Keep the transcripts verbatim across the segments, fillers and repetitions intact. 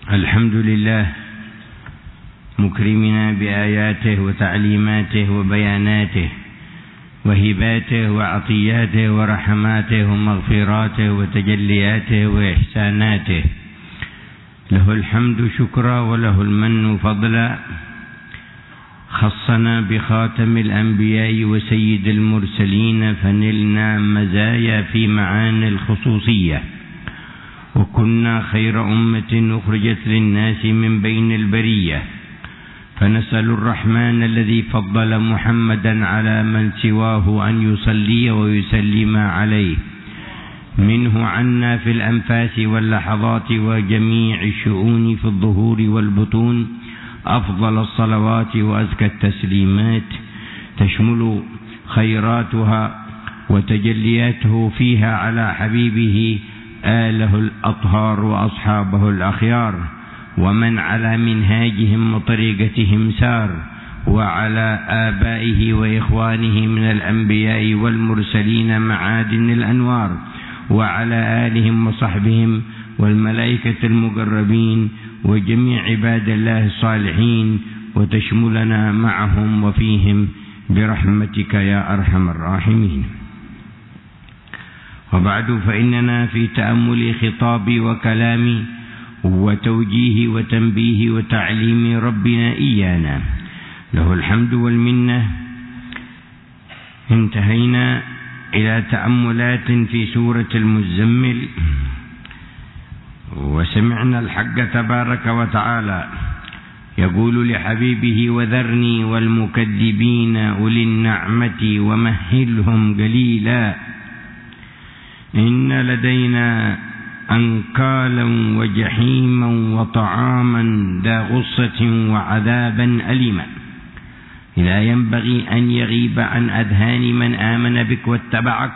الحمد لله مكرمنا بآياته وتعليماته وبياناته وهباته وعطياته ورحماته ومغفراته وتجلياته وإحساناته. له الحمد شكرا وله المن فضلا. خصنا بخاتم الأنبياء وسيد المرسلين فنلنا مزايا في معاني الخصوصية، وكنا خير أمة أخرجت للناس من بين البرية. فنسأل الرحمن الذي فضل محمدا على من سواه أن يصلي ويسلم عليه، منه عنا في الأنفاس واللحظات وجميع الشؤون في الظهور والبطون أفضل الصلوات وأزكى التسليمات، تشمل خيراتها وتجلياته فيها على حبيبه آله الأطهار وأصحابه الأخيار، ومن على منهاجهم وطريقتهم سار، وعلى آبائه وإخوانه من الأنبياء والمرسلين معادن الأنوار، وعلى آلهم وصحبهم والملائكة المقربين وجميع عباد الله الصالحين، وتشملنا معهم وفيهم برحمتك يا أرحم الراحمين. وبعد، فإننا في تأمل خطاب وكلام وتوجيه وتنبيه وتعليم ربنا إيانا، له الحمد والمنة. انتهينا إلى تأملات في سورة المزمل، وسمعنا الحق تبارك وتعالى يقول لحبيبه: وذرني والمكذبين أولي النعمة ومهلهم قليلا إن لدينا أنكالا وجحيما وطعاما ذا غصة وعذابا أليما لا ينبغي أن يغيب عن أذهان من آمن بك واتبعك.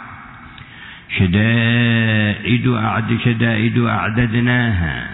شدائد أعد شدائد أعددناها،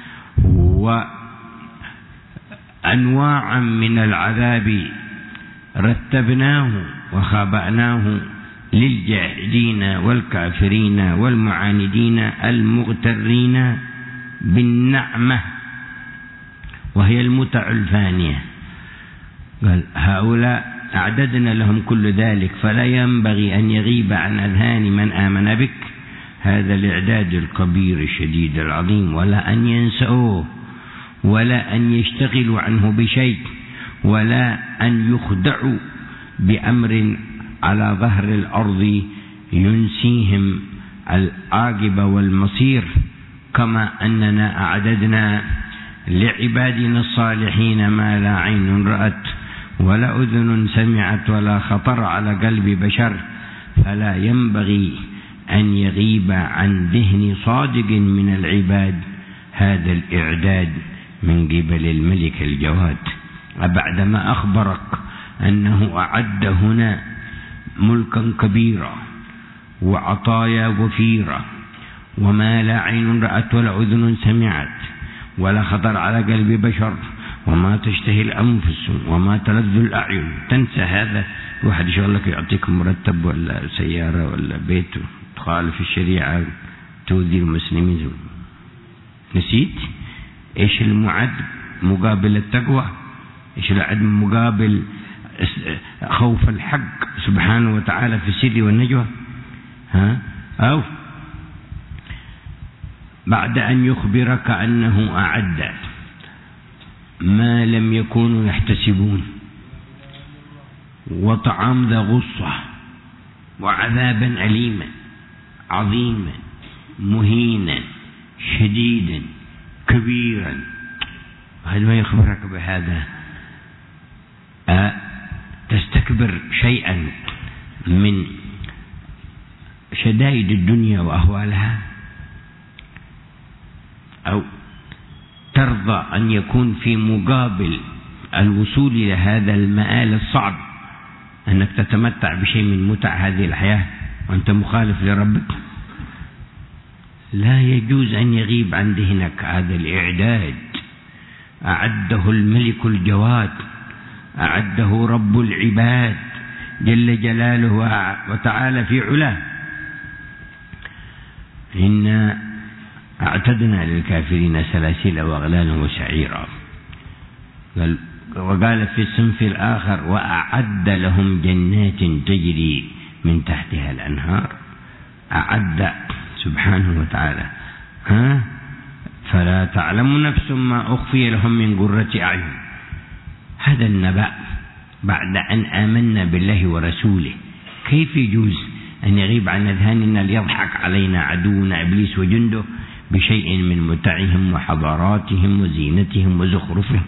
وأنواعا من العذاب رتبناه وخابأناه للجاحدين والكافرين والمعاندين المغترين بالنعمة وهي المتع الفانية. قال: هؤلاء أعددنا لهم كل ذلك، فلا ينبغي أن يغيب عن أذهان من آمن بك هذا الإعداد الكبير الشديد العظيم، ولا أن ينسوه، ولا أن يشتغلوا عنه بشيء، ولا أن يخدعوا بأمر على ظهر الأرض ينسيهم العاقبة والمصير، كما أننا أعددنا لعبادنا الصالحين ما لا عين رأت ولا أذن سمعت ولا خطر على قلب بشر. فلا ينبغي أن يغيب عن ذهن صادق من العباد هذا الإعداد من قبل الملك الجواد. بعدما أخبرك أنه أعد هنا ملكا كبيرا وعطايا وفيرة وما لا عين رأت ولا أذن سمعت ولا خطر على قلب بشر، وما تشتهي الأنفس وما تلذ الأعين، تنسى هذا. واحد يشغل لك يعطيك مرتب ولا سيارة ولا بيت، تخالف الشريعة، تؤذي المسلمين. نسيت إيش المعد مقابل التقوى؟ إيش العد مقابل خوف الحق سبحانه وتعالى في السر والنجوى؟ ها؟ أو بعد أن يخبرك أنه أعد ما لم يكونوا يحتسبون، وطعام ذا غصة وعذابا أليما عظيما مهينا شديدا كبيرا، هل ما يخبرك بهذا أه تستكبر شيئا من شدائد الدنيا وأهوالها، أو ترضى أن يكون في مقابل الوصول إلى هذا المآل الصعب أنك تتمتع بشيء من متع هذه الحياة وأنت مخالف لربك؟ لا يجوز أن يغيب عن ذهنك هذا الإعداد. أعده الملك الجواد، أعده رب العباد جل جلاله وتعالى في علاه. إن أعتدنا للكافرين سلاسل وأغلالا وسعيرا. وقال في الصنف الآخر وأعد لهم جنات تجري من تحتها الأنهار. أعد سبحانه وتعالى. ها فلا تعلم نفس ما أخفي لهم من قرة أعين. هذا النبأ بعد أن آمنا بالله ورسوله، كيف يجوز أن يغيب عن أذهاننا ليضحك علينا عدونا إبليس وجنده بشيء من متعهم وحضاراتهم وزينتهم وزخرفهم؟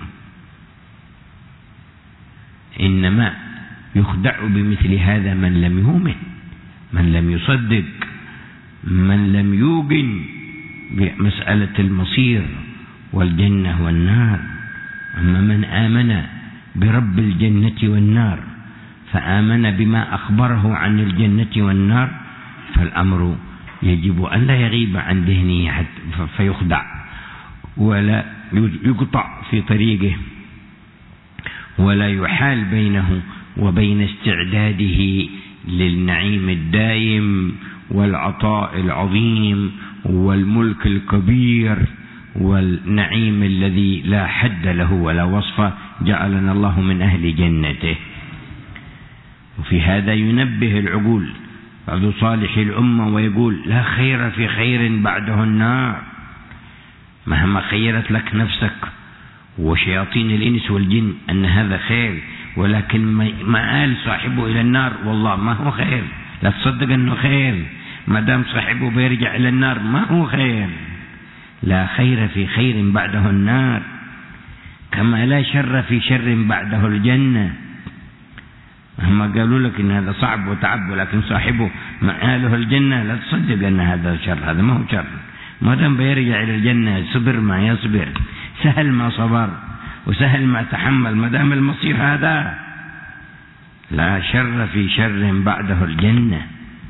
إنما يخدع بمثل هذا من لم يؤمن، من لم يصدق، من لم يوقن بمسألة المصير والجنة والنار. أما من آمن برب الجنة والنار فآمن بما أخبره عن الجنة والنار، فالأمر يجب أن لا يغيب عن ذهنه فيخدع ولا يقطع في طريقه، ولا يحال بينه وبين استعداده للنعيم الدائم والعطاء العظيم والملك الكبير والنعيم الذي لا حد له ولا وصف. جعلنا الله من أهل جنته. وفي هذا ينبه العقول بعض صالح الأمة ويقول لا خير في خير بعده النار. مهما خيرت لك نفسك وشياطين الإنس والجن أن هذا خير، ولكن مآل صاحبه إلى النار والله ما هو خير. لا تصدق أنه خير ما دام صاحبه بيرجع إلى النار، ما هو خير. لا خير في خير بعده النار، كما لا شر في شر بعده الجنة. مهما قالوا لك إن هذا صعب وتعب لكن صاحبه مآله الجنة، لا تصدق أن هذا شر، هذا ما هو شر. ما دام بيرجع إلى الجنة صبر ما يصبر، سهل ما صبر وسهل ما تحمل، ما دام المصير هذا. لا شر في شر بعده الجنة.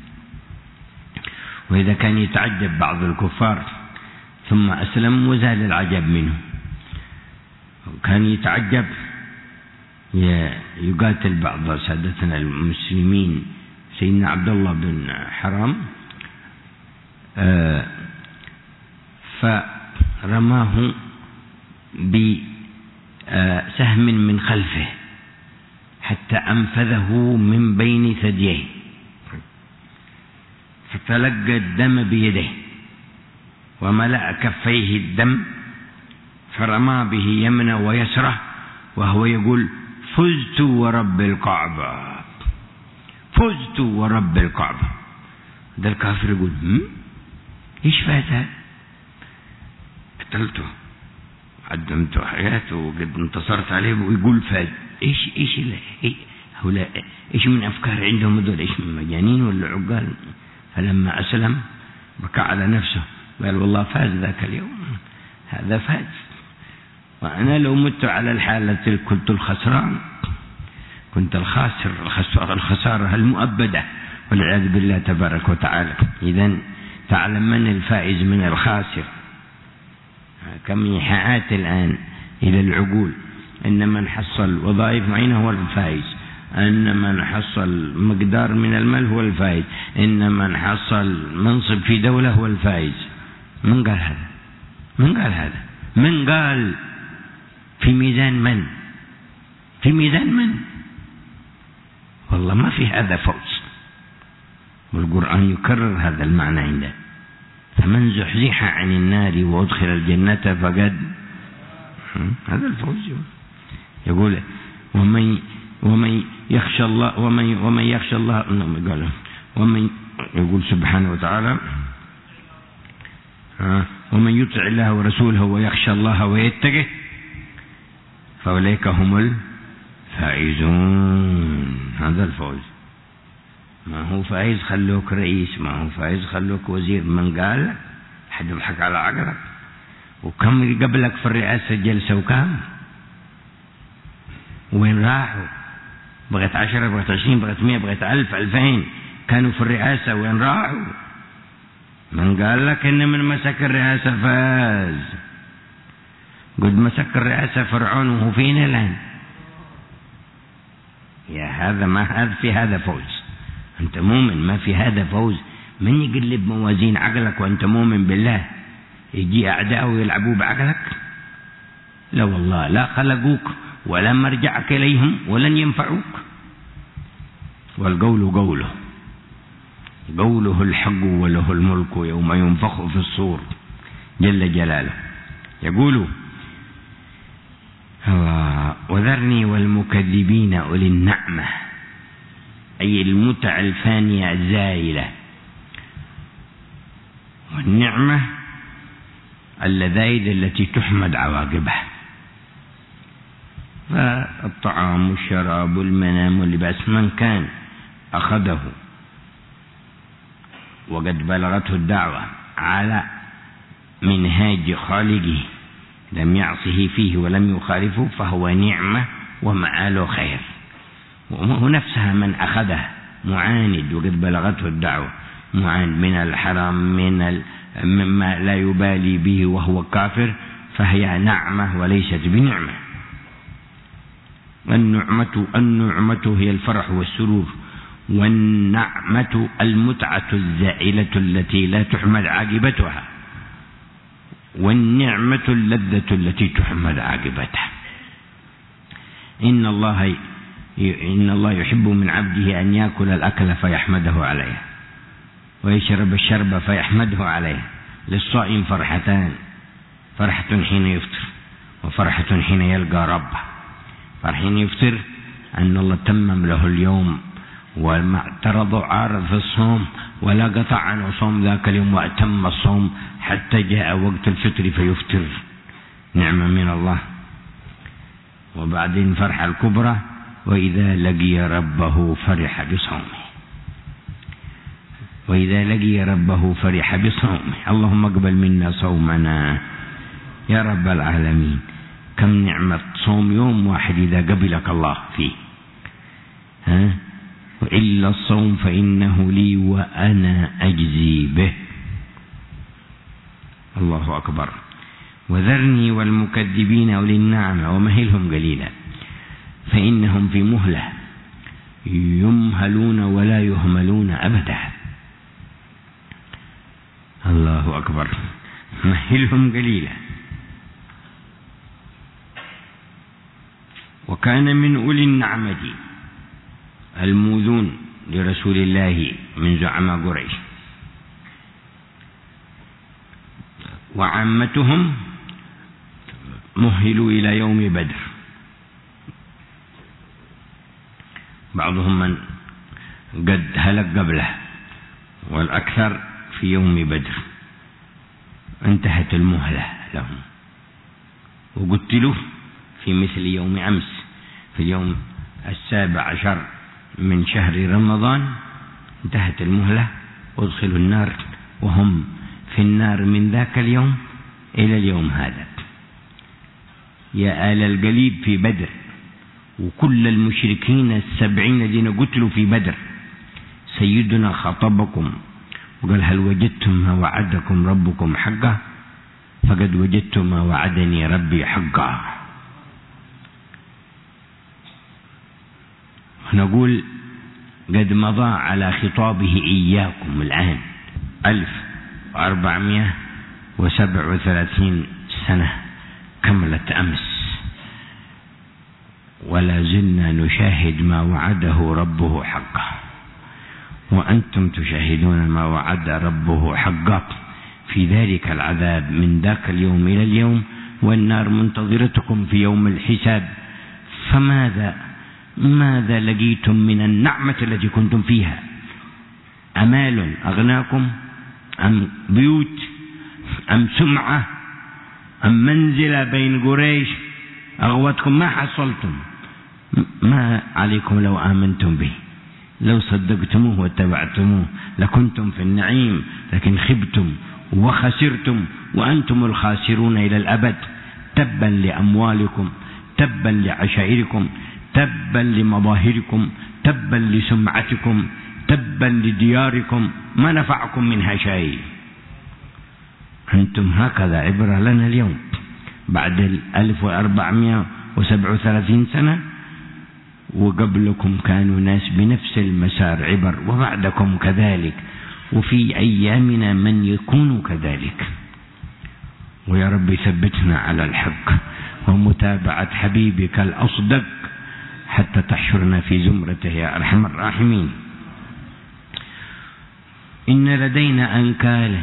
وإذا كان يتعجب بعض الكفار ثم أسلم وزال العجب منه، كان يتعجب يقاتل بعض سادتنا المسلمين سيدنا عبد الله بن حرام، فرماه بسهم من خلفه حتى أنفذه من بين ثدييه، فتلقى الدم بيده وملأ كفيه الدم، فرمى به يمنى ويسره وهو يقول فزت ورب الكعبة، فزت ورب الكعبة. ده الكافر يقول هم؟ ايش فات هذا؟ قتلته قدمت حياته وقد انتصرت عليه ويقول فاز. ايش ايش إيه هؤلاء ايش من افكار عندهم هذول؟ ايش من مجانين ولا عقال؟ فلما اسلم بكى على نفسه قال والله فاز ذاك اليوم، هذا فاز، وأنا لو مت على الحالة كنت الخسران، كنت الخاسر الخسارة المؤبدة والعياذ بالله تبارك وتعالى. إذن تعلم من الفائز من الخاسر. كم إيحاءات الآن إلى العقول إن من حصل وظائف معينة هو الفائز، إن من حصل مقدار من المال هو الفائز، إن من حصل منصب في دولة هو الفائز. من قال هذا؟ من قال هذا؟ من قال؟ في ميزان من؟ في ميزان من؟ والله ما في هذا فوز، والقرآن يكرر هذا المعنى عنده. فمن زحزح عن النار وأدخل الجنة فقد هذا الفوز. يقول ومن ومن يخشى الله ومن ومن يخشى الله قال ومن يقول سبحانه وتعالى ومن يطع الله ورسوله ويخشى الله ويتقه فأولئك هم الفائزون. هذا الفوز. ما هو فائز خلوك رئيس، ما هو فائز خلوك وزير. من قال؟ حد يضحك على عقلك؟ وكم قبلك في الرئاسة جلسة وكم؟ وين راحوا؟ بغيت عشرة بغيت عشرين بغيت مئة بغيت ألف ألفين كانوا في الرئاسة، وين راحوا؟ من قال لك إن من مسك الرئاسة فاز؟ قد مسك الرئاسة فرعون وهو فين الآن؟ يا هذا ما هذا في هذا فوز. أنت مؤمن ما في هذا فوز. من يقلب موازين عقلك وأنت مؤمن بالله؟ يجي أعداء ويلعبوا بعقلك؟ لا والله، لا خلقوك ولا مرجعك إليهم ولن ينفعوك. والقول قوله، قوله الحق وله الملك يوم ينفخ في الصور جل جلاله. يقول وذرني والمكذبين أولي النعمة، أي المتع الفانية الزائلة، والنعمة اللذائذ التي تحمد عواقبها، فالطعام والشراب والمنام واللباس من كان أخذه وقد بلغته الدعوة على منهاج خالقه لم يعصه فيه ولم يخالفه فهو نعمة ومآله خير. ونفسها من أخذها معاند وقد بلغته الدعوة معاند من الحرام من مما لا يبالي به وهو كافر فهي نعمة وليست بنعمة. النعمة النعمة هي الفرح والسرور، والنعمة المتعة الزائلة التي لا تحمد عاقبتها، والنعمة اللذة التي تحمد عاقبتها. إن الله إن الله يحب من عبده أن يأكل الأكل فيحمده عليه ويشرب الشرب فيحمده عليه. للصائم فرحتان، فرحة حين يفطر وفرحة حين يلقى ربه. فرحين يفطر أن الله تمم له اليوم وما اعترض عارض في الصوم ولا قطع عنه صوم ذاك اليوم وأتم الصوم حتى جاء وقت الفطر فيفطر، نعمة من الله. وبعدين فرحة الكبرى وإذا لقي ربه فرح بصومه، وإذا لقي ربه فرح بصومه. اللهم اقبل منا صومنا يا رب العالمين. كم نعمة صوم يوم واحد إذا قبلك الله فيه. ها؟ وإلا الصوم فإنه لي وأنا أجزي به. الله أكبر. وذرني والمكذبين أولي النعمة ومهلهم قليلا فإنهم في مهلة يمهلون ولا يهملون أبدا. الله أكبر. مهلهم قليلا. وكان من أولي النعمة الموذون لرسول الله من زعماء قريش، وعامتهم مهلوا إلى يوم بدر. بعضهم من قد هلك قبله والأكثر في يوم بدر. انتهت المهلة لهم وقتلوا في مثل يوم أمس في اليوم السابع عشر من شهر رمضان. انتهت المهلة وادخلوا النار وهم في النار من ذاك اليوم إلى اليوم هذا. يا آل القليب في بدر وكل المشركين السبعين الذين قتلوا في بدر سيدنا خاطبكم وقال هل وجدتم ما وعدكم ربكم حقا؟ فقد وجدت ما وعدني ربي حقا. نقول قد مضى على خطابه إياكم الآن ألف وأربعمائة وسبع وثلاثين سنة كملت أمس، ولا زلنا نشاهد ما وعده ربه حقا، وأنتم تشاهدون ما وعد ربه حقا في ذلك العذاب من ذاك اليوم إلى اليوم، والنار منتظرتكم في يوم الحساب. فماذا ماذا لقيتم من النعمة التي كنتم فيها؟ أمال أغناكم أم بيوت أم سمعة أم منزلة بين قريش أغوتكم؟ ما حصلتم. ما عليكم لو آمنتم به، لو صدقتموه واتبعتموه لكنتم في النعيم، لكن خبتم وخسرتم وأنتم الخاسرون إلى الأبد. تبا لأموالكم، تبا لعشائركم، تبا لمظاهركم، تبا لسمعتكم، تبا لدياركم، ما نفعكم منها شيء. أنتم هكذا عبرة لنا اليوم بعد الألف وأربعمائة وسبع وثلاثين سنة، وقبلكم كانوا ناس بنفس المسار عبر، وبعدكم كذلك، وفي أيامنا من يكون كذلك. ويا رب ثبتنا على الحق ومتابعة حبيبك الأصدق حتى تحشرنا في زمرته يا أرحم الراحمين. إن لدينا أنكالا،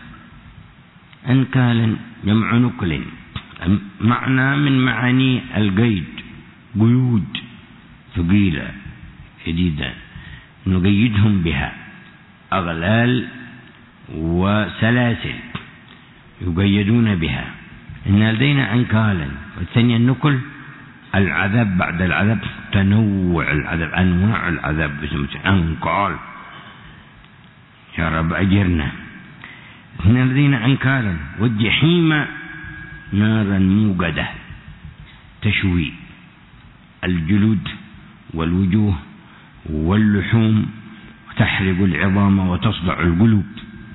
أنكالا جمع نكل، معنى من معاني القيد، قيود ثقيلة شديدة نقيدهم بها، أغلال وسلاسل يقيدون بها. إن لدينا أنكالا. والثانية النكل العذاب بعد العذاب، تنوع العذاب، أنواع العذاب باسم أنكال. يا رب أجرنا. إن لدينا أنكالا والجحيم نارا موقدة تشوي الجلود والوجوه واللحوم وتحرق العظام وتصدع القلوب،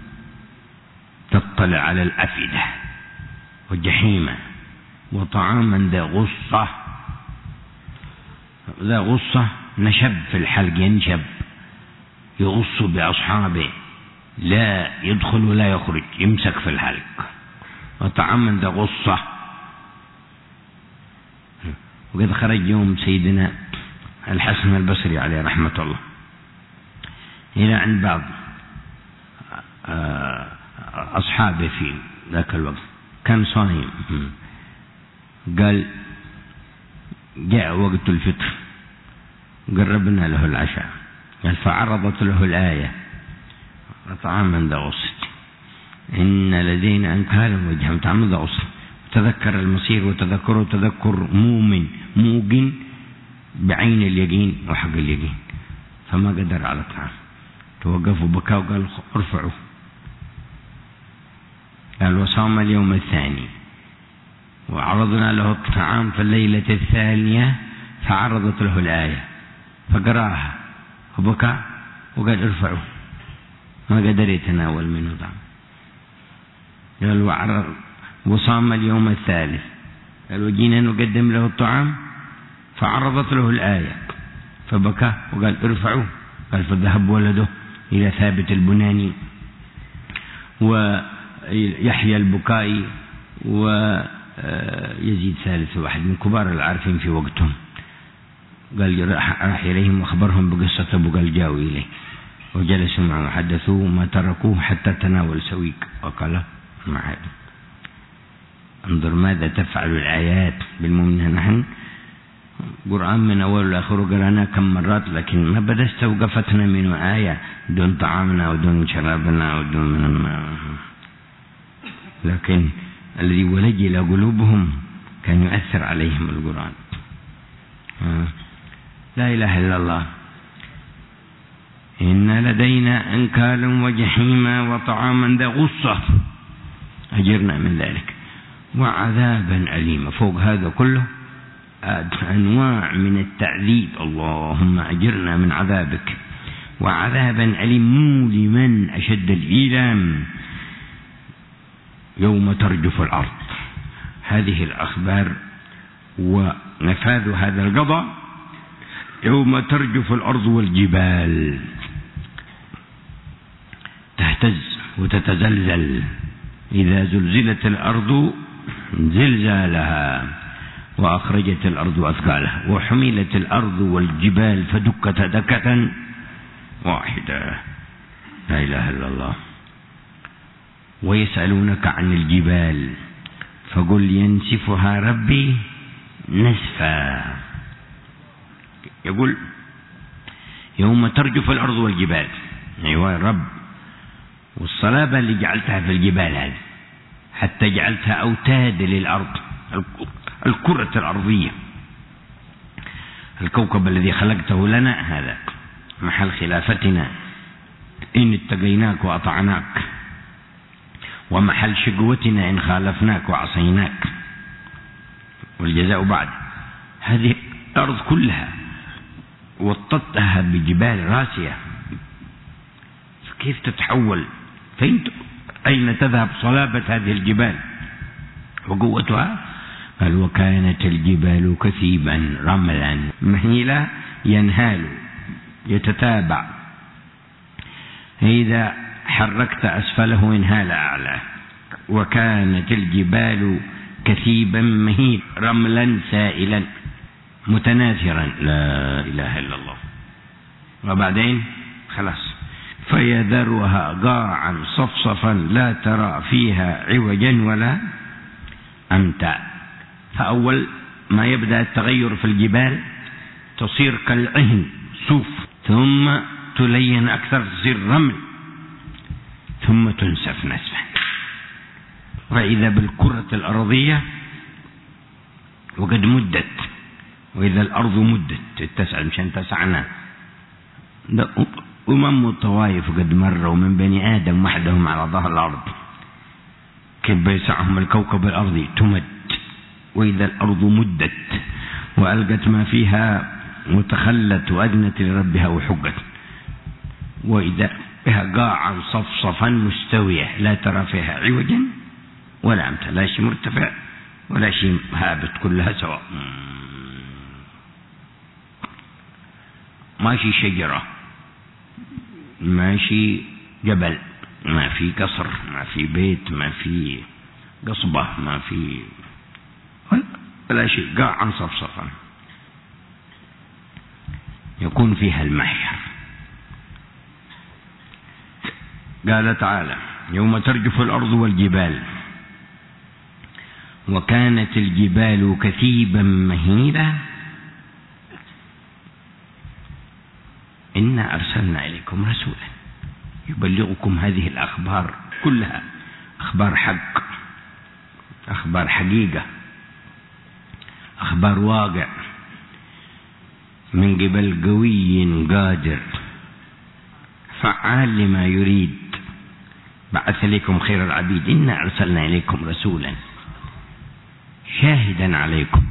تطلع على الأفئدة. والجحيم وطعاما ذا غصة، ذا غصة نشب في الحلق، ينشب يغص بأصحابه، لا يدخل ولا يخرج، يمسك في الحلق. وطعاما ذا غصة. وقد خرج يوم سيدنا الحسن البصري عليه رحمة الله إلى عند بعض أصحابه في ذاك الوقت، كان صايم. قال جاء وقت الفطر، قربنا له العشاء، قال فعرضت له الآية طعاما ذا غصة، إن لدينا أنكالا وجحيم طعاما ذا غصة. تذكر المصير وتذكره تذكر مؤمن موقن بعين اليقين وحق اليقين، فما قدر على الطعام، توقف وبكى وقال ارفعوا. قال وصام اليوم الثاني وعرضنا له الطعام في الليلة الثانية فعرضت له الآية فقراها وبكى وقال ارفعوا، ما قدر يتناول منه طعام. قال وعرض وصام اليوم الثالث، قال وجينا نقدم له الطعام فعرضت له الآية فبكى وقال ارفعوا. قال فذهب ولده إلى ثابت البناني ويحيى البكائي ويزيد ثالث واحد من كبار العارفين في وقتهم، قال راح إليهم وخبرهم بقصة أبو، قال جاءوا إليه وجلسوا معه وحدثوه ما تركوه حتى تناول سويق وقال معه انظر ماذا تفعل الآيات بالمؤمنين. نحن قرآن من أول لآخره قرأنا كم مرات، لكن ما بدا استوقفتنا منه آية دون طعامنا ودون شرابنا ودون من الماء. لكن الذي ولج إلى قلوبهم كان يؤثر عليهم القرآن. لا إله إلا الله. إن لدينا أنكالا وجحيما وطعاما ذا غصة، أجرنا من ذلك، وعذابا أليما. فوق هذا كله أنواع من التعذيب، اللهم أجرنا من عذابك. وعذابا أليم مؤلما أشد الإيلام يوم ترجف الأرض. هذه الأخبار ونفاذ هذا القضاء يوم ترجف الأرض والجبال تهتز وتتزلزل، إذا زلزلت الأرض زلزالها وأخرجت الأرض أثقالها وحملت الأرض والجبال فدكت دكة واحدة. لا إله إلا الله. ويسألونك عن الجبال فقل ينسفها ربي نسفا. يقول يوم ترجف الأرض والجبال، أيوة الرب، والصلابة اللي جعلتها في الجبال هذه حتى جعلتها أوتاد للأرض، الكرة الأرضية، الكوكب الذي خلقته لنا، هذا محل خلافتنا إن اتقيناك وأطعناك، ومحل شقوتنا إن خالفناك وعصيناك، والجزاء بعد. هذه الأرض كلها وطتها بجبال راسية، كيف تتحول؟ فين أين تذهب صلابة هذه الجبال وقوتها؟ قال وكانت الجبال كثيبا رملا مهيلا ينهال يتتابع، إذا حركت أسفله انهال أعلى، وكانت الجبال كثيبا مهيلا رملا سائلا متناثرا. لا إله إلا الله. وبعدين خلاص فيذرها قاعا صفصفا لا ترى فيها عوجا ولا أمتا. فأول ما يبدأ التغير في الجبال تصير كالعهن صوف، ثم تلين أكثر تصير رمل، ثم تنسف نسفا. وإذا بالكرة الأرضية وقد مدت، وإذا الأرض مدت تتسع مشان تسعنا. أمم الطوائف قد مروا من بني آدم وحدهم على ظهر الأرض، كيف بيسعهم الكوكب الأرضي تمد. وإذا الأرض مدت وألقت ما فيها وتخلت وأدنت لربها وحقت، وإذا بها قاعا صفصفا مستوية لا ترى فيها عوجا ولا أمتا، لا شيء مرتفع ولا شيء هابط، كلها سواء. ماشي شجرة، ماشي جبل، ما في قصر، ما في بيت، ما في قصبة، ما في ولا شيء، قاعا صفصفا يكون فيها المحشر. قال تعالى: يوم ترجف الأرض والجبال وكانت الجبال كثيبا مهيلا إنا أرسلنا إليكم رسولا يبلغكم هذه الأخبار كلها، أخبار حق، أخبار حقيقة، أخبار واقع، من قبل قوي قادر فعال لما يريد، بعث لكم خير العبيد. إنا أرسلنا إليكم رسولا شاهدا عليكم،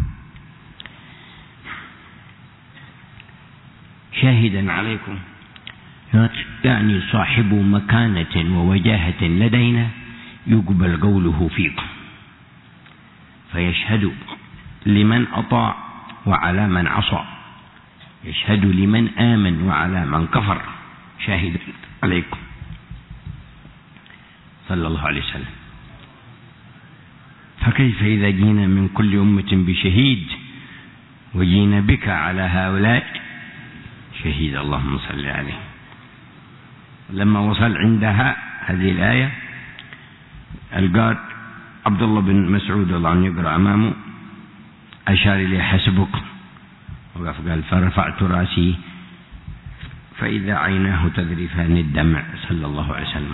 شاهدا عليكم يعني صاحب مكانة ووجاهة لدينا يقبل قوله فيكم، فيشهد لمن أطاع وعلى من عصى، يشهد لمن آمن وعلى من كفر، شاهد عليكم صلى الله عليه وسلم. فكيف إذا جينا من كل أمة بشهيد وجينا بك على هؤلاء شهيد؟ اللهم صل عليه. لما وصل عندها هذه الآية القاد عبد الله بن مسعود الله عنه يقرأ أمامه، أشار إليه: حسبك. وقف قال: فرفعت رأسي فإذا عيناه تذرفان الدمع صلى الله عليه وسلم.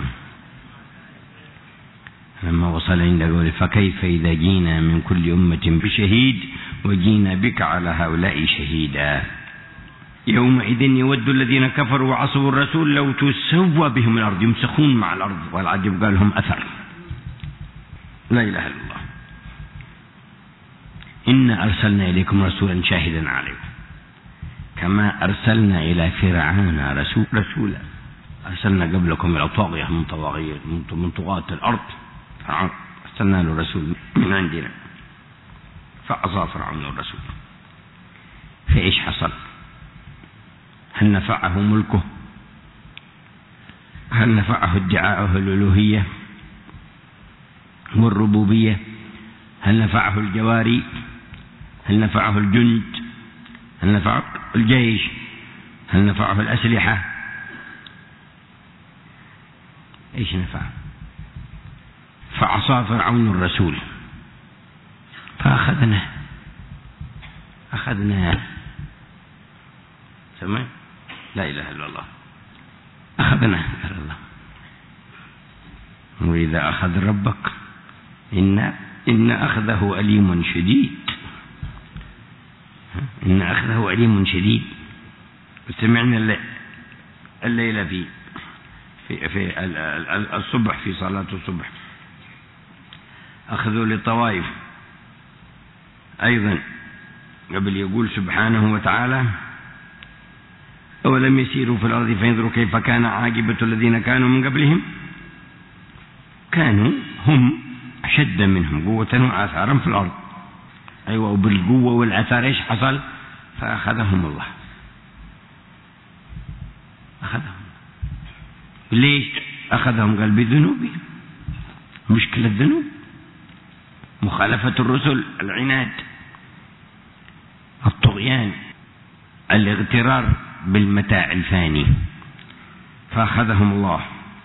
لما وصل عند قوله: فكيف إذا جينا من كل أمة بشهيد وجينا بك على هؤلاء شهيدا يومئذ يود الذين كفروا وعصوا الرسول لو تسوى بهم الأرض، يمسخون مع الأرض. والعجب قال لهم أثر. لا إله إلا الله. إنا أرسلنا إليكم رسولا شاهدا عليكم كما أرسلنا إلى فرعون رسول رسولا. أرسلنا قبلكم إلى طاغية من طواغية من طغاة الأرض فرعون، أرسلنا له رسول من عندنا فعصى فرعون الرسول. فإيش حصل؟ هل نفعه ملكه؟ هل نفعه ادعاءه الألوهية والربوبية؟ هل نفعه الجواري؟ هل نفعه الجند؟ هل نفعه الجيش؟ هل نفعه الأسلحة؟ إيش نفعه؟ فعصى فرعون الرسول فأخذناه أخذناه سمع؟ لا إله إلا الله. أخذناه قال الله: وإذا أخذ ربك إن إن أخذه أليم شديد. إن أخذه أليم شديد. وسمعنا الليلة في في في الصبح في صلاة الصبح أخذوا للطوائف أيضا قبل، يقول سبحانه وتعالى: أولم يسيروا في الأرض فينظروا كيف كان عاقبة الذين كانوا من قبلهم كانوا هم أشد منهم قوة وآثارا في الأرض. أيوة، وبالقوة والآثار إيش حصل؟ فأخذهم الله. أخذهم. ليش أخذهم؟ قال: بذنوبهم. مشكلة الذنوب، مخالفة الرسل، العناد، الطغيان، الاغترار بالمتاع الفاني. فأخذهم الله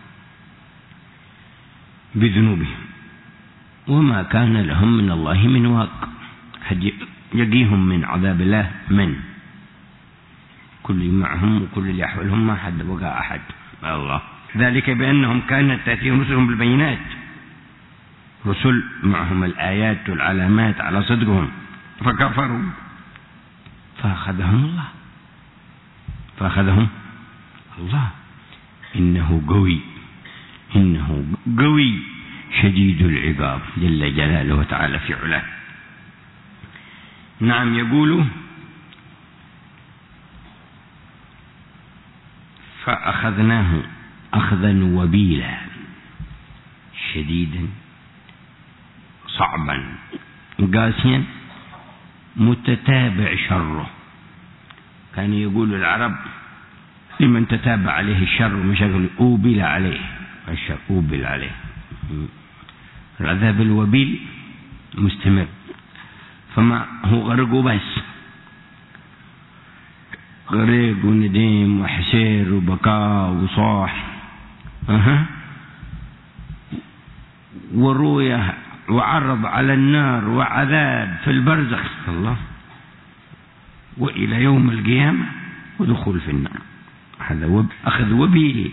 بذنوبهم وما كان لهم من الله من واق. يجيهم من عذاب الله من كل معهم وكل اللي يحولهم ما حد بقى أحد الله. ذلك بأنهم كانت تأتيهم رسلهم بالبينات، رسل معهم الآيات والعلامات على صدقهم فكفروا فأخذهم الله فأخذهم الله إنه قوي إنه قوي شديد العقاب جل جلاله وتعالى في علاه. نعم، يقول فأخذناه أخذا وبيلا شديدا صعبا قاسيا متتابع شره. كان يقول العرب لمن تتابع عليه الشر مشاكل أوبل عليه الشر، أوبل عليه. العذاب الوبيل مستمر، فما هو غرق بس، غرق ونديم وحسير وبكاء وصاح أه. ورؤية وعرض على النار وعذاب في البرزخ الله، وإلى يوم القيامة ودخول في النار. هذا وب... أخذ وبيل.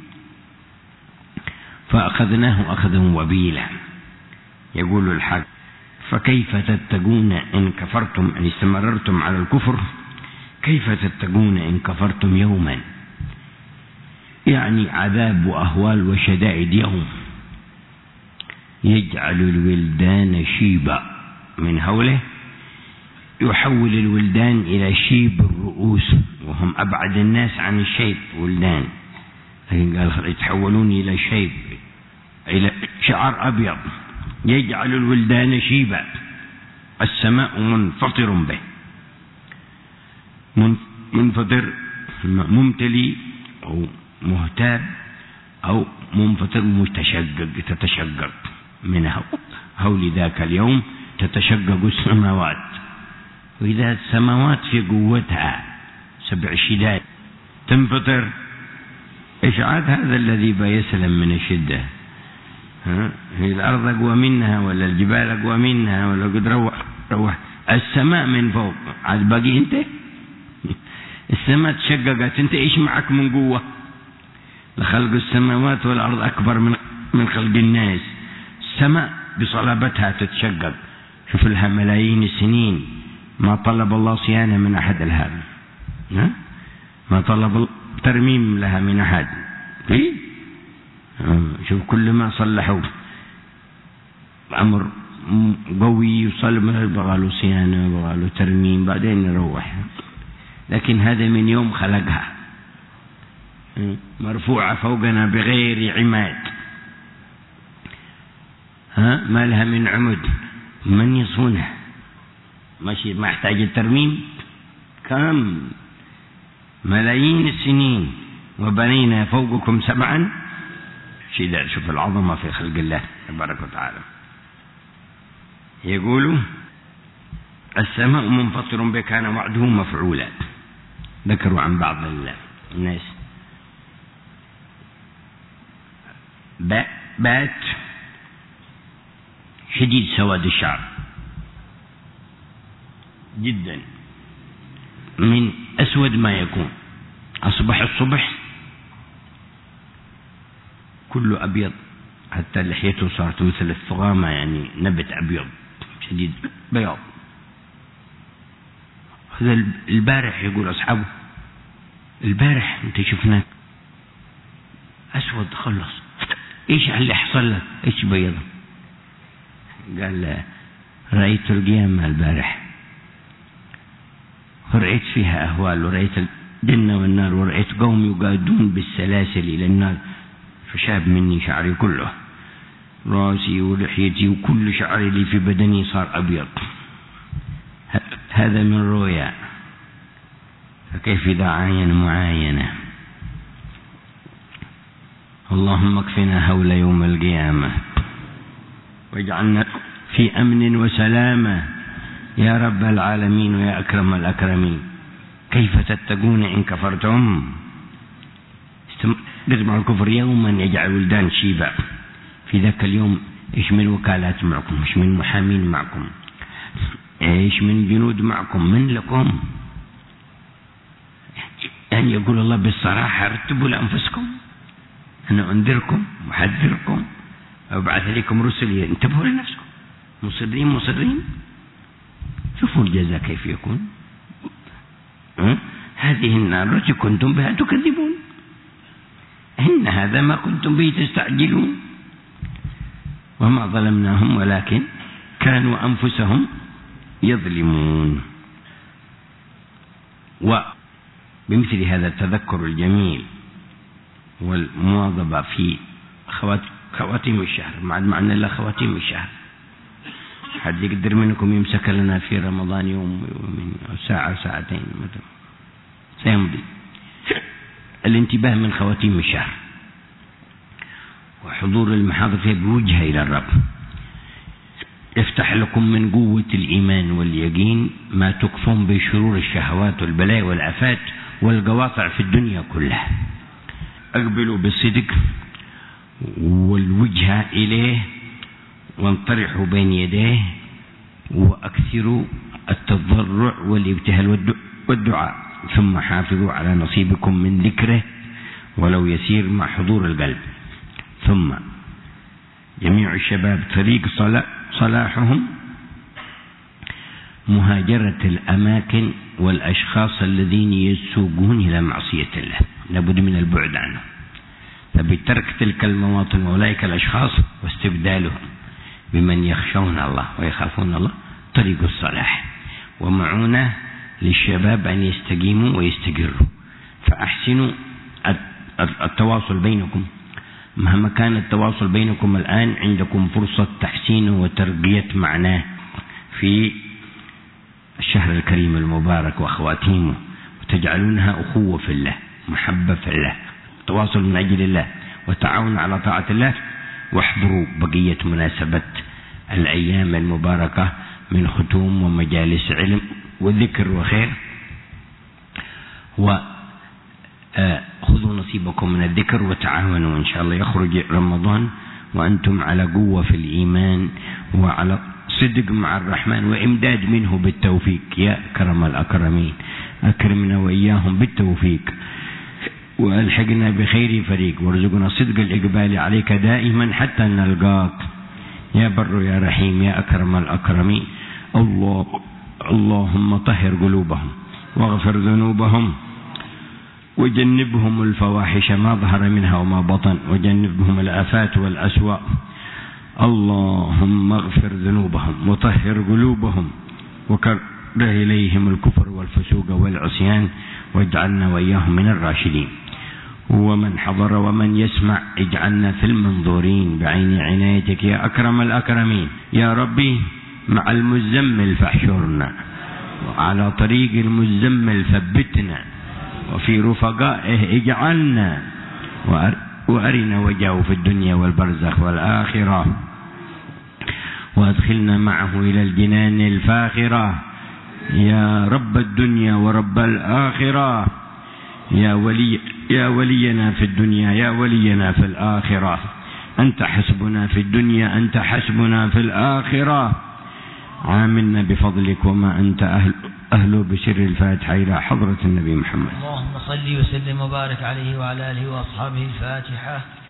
فأخذناه أخذا وبيلا. يقول الحق فكيف تتقون إن كفرتم، إن استمررتم على الكفر، كيف تتقون إن كفرتم يوما، يعني عذاب وأهوال وشدائد يوم يجعل الولدان شيبا من هوله، يحول الولدان إلى شيب الرؤوس وهم أبعد الناس عن الشيب ولدان، لكن قال يتحولون إلى شيب، إلى شعر أبيض. يجعل الولدان شيبا، السماء منفطر به، منفطر ممتلي أو مهتاب أو منفطر متشقق، تتشقق منه هول ذاك اليوم تتشقق السماوات، وإذا السماوات في قوتها سبع شداد تنفطر، إيش عاد هذا الذي بيسلم من الشدة؟ ها؟ هي الأرض أقوى منها ولا الجبال أقوى منها ولا قد روح روح السماء من فوق، عاد باقي أنت السماء تشققت، أنت إيش معك من قوة؟ لخلق السماوات والأرض أكبر من من خلق الناس. السماء بصلابتها تتشقق، شوف لها ملايين السنين ما طلب الله صيانة من أحد لها، ما طلب ترميم لها من أحد. شوف كل ما صلحوا أمر قوي يصلب بغالوا صيانة بغالوا ترميم بعدين نروح، لكن هذا من يوم خلقها مرفوعة فوقنا بغير عماد، ها ما لها من عمد من يصونها، ماشي ما يحتاج الترميم. كم ملايين السنين وبنينا فوقكم سبعا شداد. شوف العظمة في خلق الله تبارك وتعالى. يقول السماء منفطر به كان وعده مفعولا. ذكروا عن بعض الناس بات شديد سواد الشعر جدا، من أسود ما يكون، أصبح الصبح كله أبيض، حتى لحيته صارت مثل الثغامة، يعني نبت أبيض شديد بياض. هذا البارح يقول أصحابه البارح أنت شفناك أسود خلص، إيش اللي حصل لك؟ إيش بيض؟ قال رأيت القيامة البارح، ورأيت فيها أهوال، ورأيت الجنة والنار، ورأيت قوم يقادون بالسلاسل إلى النار، فشاب مني شعري كله، راسي ولحيتي وكل شعري اللي في بدني صار أبيض. هذا من رؤيا، فكيف إذا عاين معاينة؟ اللهم اكفنا هول يوم القيامة. واجعلنا في أمن وسلامة يا رب العالمين ويا أكرم الأكرمين. كيف تتقون إن كفرتم؟ استمر الكفر يوما يجعل الولدان شيبا. في ذاك اليوم إيش من وكالات معكم، إيش من محامين معكم، إيش من جنود معكم، من لكم؟ يعني يقول الله بالصراحة رتبوا لأنفسكم، أنا أنذركم محذركم وأبعث لكم رسلي، انتبهوا لنفسكم، مصرين مصرين. شوفوا الجزاء كيف يكون. أه؟ هذه النار التي كنتم بها تكذبون، إن هذا ما كنتم به تستعجلون. وما ظلمناهم ولكن كانوا أنفسهم يظلمون. وبمثل هذا التذكر الجميل والمواظبة في خواتيم الشهر، مع معنى الله خواتيم الشهر، حد يقدر منكم يمسك لنا في رمضان يوم يومين ساعة ساعتين مثلا سيمضي. الانتباه من خواتيم الشهر وحضور المحاضر فيها بوجهة إلى الرب يفتح لكم من قوة الإيمان واليقين ما تكفون بشرور الشهوات والبلاء والآفات والقواطع في الدنيا كلها. أقبلوا بالصدق والوجهة إليه وانطرحوا بين يديه وأكثروا التضرع والابتهال والدعاء، ثم حافظوا على نصيبكم من ذكره ولو يسير مع حضور القلب. ثم جميع الشباب طريق صلاحهم مهاجرة الأماكن والأشخاص الذين يسوقون إلى معصية الله، لابد من البعد عنهم، فبترك تلك المواطن وأولئك الأشخاص واستبدالهم بمن يخشون الله ويخافون الله طريق الصلاح ومعونة للشباب أن يستقيموا ويستقروا. فأحسنوا التواصل بينكم، مهما كان التواصل بينكم الآن عندكم فرصة تحسينه وتربية معناه في الشهر الكريم المبارك وخواتيمه، وتجعلونها أخوة في الله، محبة في الله، تواصل من أجل الله وتعاون على طاعة الله. واحضروا بقية مناسبة الأيام المباركة من ختوم ومجالس علم وذكر وخير، وخذوا نصيبكم من الذكر وتعاونوا إن شاء الله. يخرج رمضان وأنتم على قوة في الإيمان وعلى صدق مع الرحمن وإمداد منه بالتوفيق. يا أكرم الأكرمين أكرمنا وإياهم بالتوفيق وألحقنا بخير فريق، وارزقنا صدق الإقبال عليك دائما حتى نلقاك يا بر يا رحيم يا أكرم الأكرمين. الله اللهم طهر قلوبهم واغفر ذنوبهم وجنبهم الفواحش ما ظهر منها وما بطن، وجنبهم الآفات والأسواء. اللهم اغفر ذنوبهم وطهر قلوبهم وكره إليهم الكفر والفسوق والعصيان، واجعلنا وإياهم من الراشدين. ومن حضر ومن يسمع اجعلنا في المنظورين بعين عنايتك يا أكرم الأكرمين. يا ربي مع المزمل فاحشرنا، وعلى طريق المزمل ثبتنا، وفي رفقائه اجعلنا، وأرنا وجهه في الدنيا والبرزخ والآخرة، وأدخلنا معه إلى الجنان الفاخرة يا رب الدنيا ورب الآخرة. يا ولي يا ولينا في الدنيا يا ولينا في الآخرة، أنت حسبنا في الدنيا أنت حسبنا في الآخرة. عاملنا بفضلك وما أنت أهل أهله بسر الفاتحة إلى حضرة النبي محمد. اللهم صل وسلم وبارك عليه وعلى آله وأصحابه. الفاتحة.